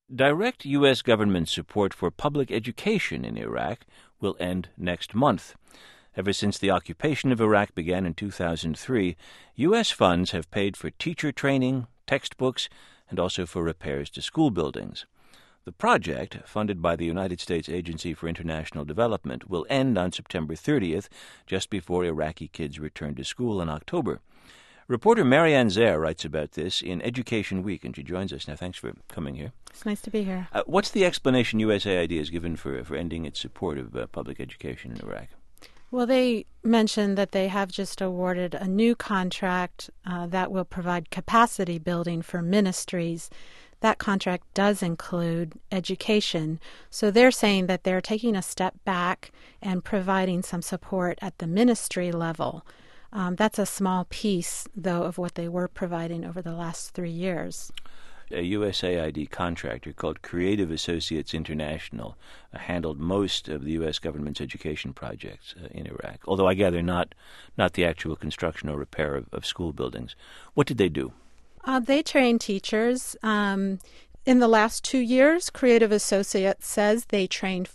Direct U.S. government support for public education in Iraq will end next month. Ever since the occupation of Iraq began in 2003, U.S. funds have paid for teacher training, textbooks, and also for repairs to school buildings. The project, funded by the United States Agency for International Development, will end on September 30th, just before Iraqi kids return to school in October. Reporter Marianne Zehr writes about this in Education Week, and she joins us now. Thanks for coming here. It's nice to be here. What's the explanation USAID has given for ending its support of public education in Iraq? Well, they mentioned that they have just awarded a new contract that will provide capacity building for ministries. That contract does include education. So they're saying that they're taking a step back and providing some support at the ministry level. That's a small piece, though, of what they were providing over the last 3 years. A USAID contractor called Creative Associates International handled most of the U.S. government's education projects in Iraq, although I gather not the actual construction or repair of school buildings. What did they do? They train teachers. In the last 2 years, Creative Associates says they trained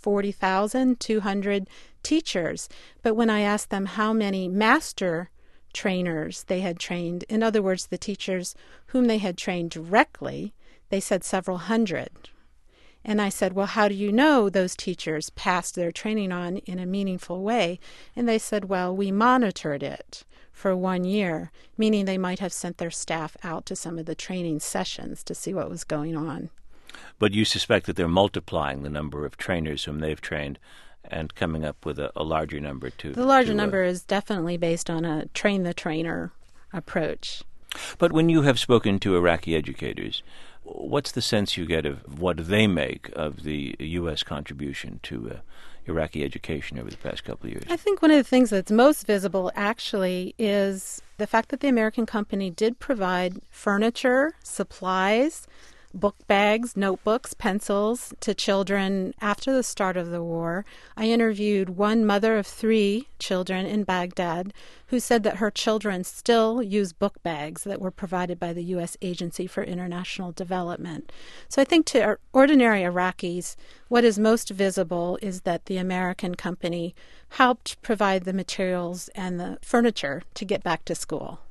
40,200 teachers. But when I asked them how many master trainers they had trained, in other words, the teachers whom they had trained directly, they said several hundred. And I said, well, how do you know those teachers passed their training on in a meaningful way? And they said, well, we monitored it for 1 year, meaning they might have sent their staff out to some of the training sessions to see what was going on. But you suspect that they're multiplying the number of trainers whom they've trained and coming up with a larger number to... The larger number is definitely based on a train-the-trainer approach. But when you have spoken to Iraqi educators, what's the sense you get of what they make of the U.S. contribution to Iraqi education over the past couple of years? I think one of the things that's most visible, actually, is the fact that the American company did provide furniture, supplies, book bags, notebooks, pencils to children after the start of the war. I interviewed one mother of 3 children in Baghdad who said that her children still use book bags that were provided by the U.S. Agency for International Development. So I think to ordinary Iraqis, what is most visible is that the American company helped provide the materials and the furniture to get back to school.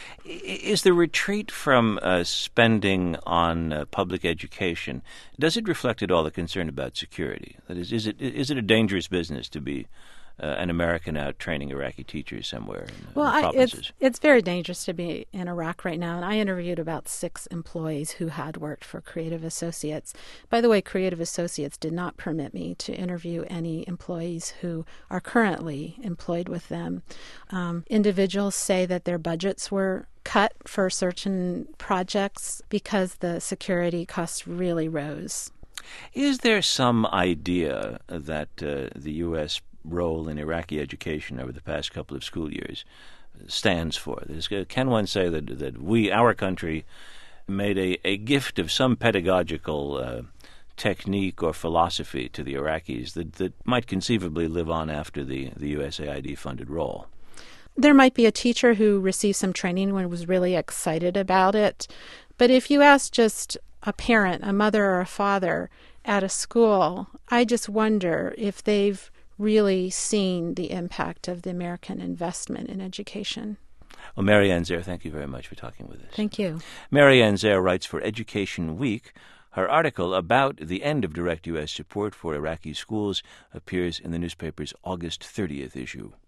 Is the retreat from spending on public education, does it reflect at all the concern about security? That is it a dangerous business to be an American out training Iraqi teachers somewhere in the provinces? It's very dangerous to be in Iraq right now, and I interviewed about 6 employees who had worked for Creative Associates. By the way, Creative Associates did not permit me to interview any employees who are currently employed with them. Individuals say that their budgets were cut for certain projects because the security costs really rose. Is there some idea that the U.S. role in Iraqi education over the past couple of school years stands for? Can one say that our country, made a gift of some pedagogical technique or philosophy to the Iraqis that might conceivably live on after the USAID-funded role? There might be a teacher who received some training and was really excited about it. But if you ask just a parent, a mother or a father at a school, I just wonder if they've really seen the impact of the American investment in education. Well, Marianne Zehr, thank you very much for talking with us. Thank you. Marianne Zehr writes for Education Week. Her article about the end of direct U.S. support for Iraqi schools appears in the newspaper's August 30th issue.